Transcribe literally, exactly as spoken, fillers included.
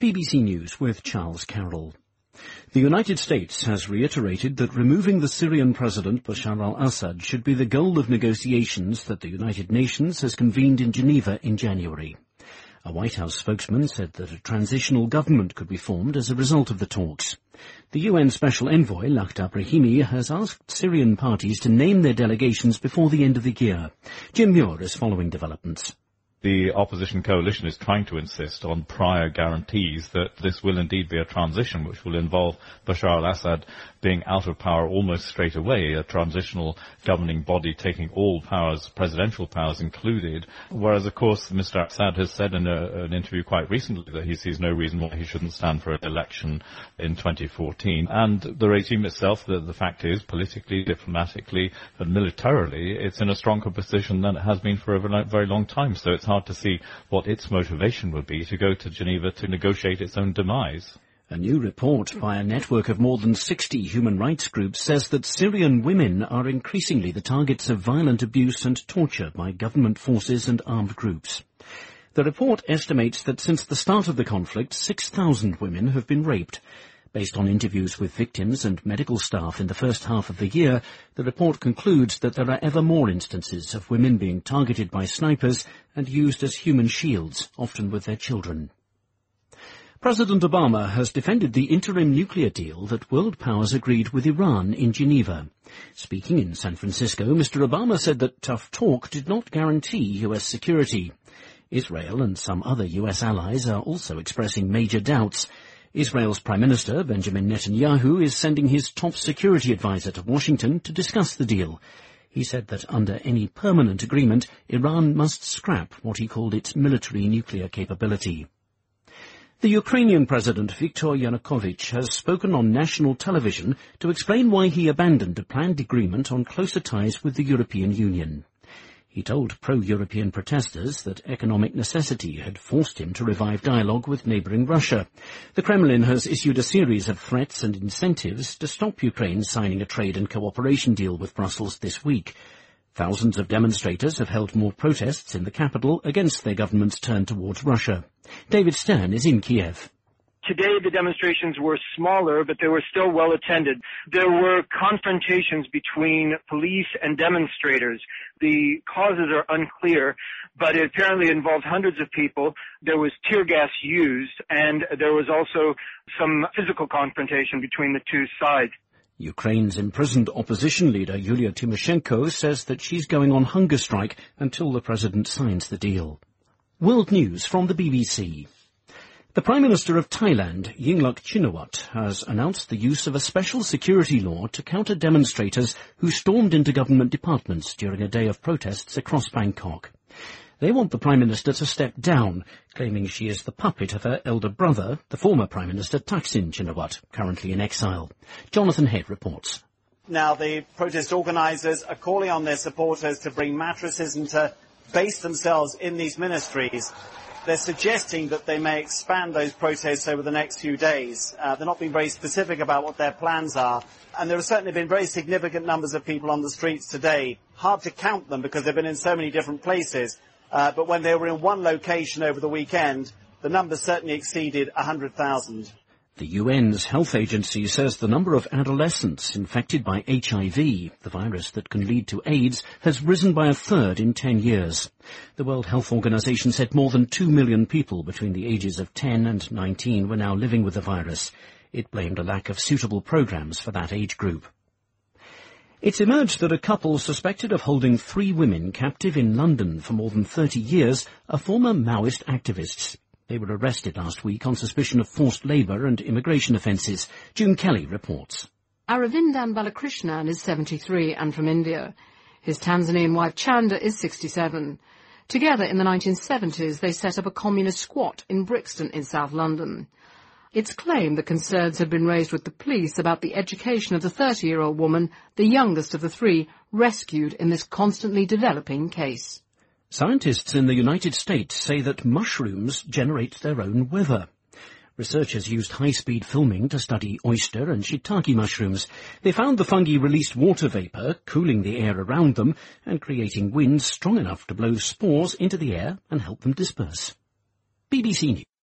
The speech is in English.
B B C News with Charles Carroll. The United States has reiterated that removing the Syrian President Bashar al-Assad should be the goal of negotiations that the United Nations has convened in Geneva in January. A White House spokesman said that a transitional government could be formed as a result of the talks. The U N Special Envoy, Lakhdar Brahimi, has asked Syrian parties to name their delegations before the end of the year. Jim Muir is following developments. The opposition coalition is trying to insist on prior guarantees that this will indeed be a transition which will involve Bashar al-Assad being out of power almost straight away, a transitional governing body taking all powers, presidential powers included, whereas of course Mister Assad has said in a, an interview quite recently that he sees no reason why he shouldn't stand for an election in twenty fourteen. And the regime itself, the, the fact is, politically, diplomatically and militarily, it's in a stronger position than it has been for a very, very long time, so it's hard to see what its motivation would be to go to Geneva to negotiate its own demise. A new report by a network of more than sixty human rights groups says that Syrian women are increasingly the targets of violent abuse and torture by government forces and armed groups. The report estimates that since the start of the conflict, six thousand women have been raped. Based on interviews with victims and medical staff in the first half of the year, the report concludes that there are ever more instances of women being targeted by snipers and used as human shields, often with their children. President Obama has defended the interim nuclear deal that world powers agreed with Iran in Geneva. Speaking in San Francisco, Mister Obama said that tough talk did not guarantee U S security. Israel and some other U S allies are also expressing major doubts. Israel's Prime Minister, Benjamin Netanyahu, is sending his top security advisor to Washington to discuss the deal. He said that under any permanent agreement, Iran must scrap what he called its military nuclear capability. The Ukrainian President Viktor Yanukovych has spoken on national television to explain why he abandoned a planned agreement on closer ties with the European Union. He told pro-European protesters that economic necessity had forced him to revive dialogue with neighbouring Russia. The Kremlin has issued a series of threats and incentives to stop Ukraine signing a trade and cooperation deal with Brussels this week. Thousands of demonstrators have held more protests in the capital against their government's turn towards Russia. David Stern is in Kiev. Today the demonstrations were smaller, but they were still well attended. There were confrontations between police and demonstrators. The causes are unclear, but it apparently involved hundreds of people. There was tear gas used, and there was also some physical confrontation between the two sides. Ukraine's imprisoned opposition leader Yulia Tymoshenko says that she's going on hunger strike until the president signs the deal. World News from the B B C. The Prime Minister of Thailand, Yingluck Shinawatra, has announced the use of a special security law to counter demonstrators who stormed into government departments during a day of protests across Bangkok. They want the Prime Minister to step down, claiming she is the puppet of her elder brother, the former Prime Minister Thaksin Shinawatra, currently in exile. Jonathan Head reports. Now the protest organisers are calling on their supporters to bring mattresses and to base themselves in these ministries. They're suggesting that they may expand those protests over the next few days. Uh, they're not being very specific about what their plans are. And there have certainly been very significant numbers of people on the streets today. Hard to count them because they've been in so many different places. Uh, but when they were in one location over the weekend, the numbers certainly exceeded one hundred thousand. The U N's health agency says the number of adolescents infected by H I V, the virus that can lead to AIDS, has risen by a third in ten years. The World Health Organization said more than two million people between the ages of ten and nineteen were now living with the virus. It blamed a lack of suitable programs for that age group. It's emerged that a couple suspected of holding three women captive in London for more than thirty years are former Maoist activists. They were arrested last week on suspicion of forced labour and immigration offences. June Kelly reports. Aravindan Balakrishnan is seventy-three and from India. His Tanzanian wife Chanda is sixty-seven. Together in the nineteen seventies they set up a communist squat in Brixton in South London. It's claimed that concerns had been raised with the police about the education of the thirty-year-old woman, the youngest of the three, rescued in this constantly developing case. Scientists in the United States say that mushrooms generate their own weather. Researchers used high-speed filming to study oyster and shiitake mushrooms. They found the fungi released water vapour, cooling the air around them and creating winds strong enough to blow spores into the air and help them disperse. B B C News.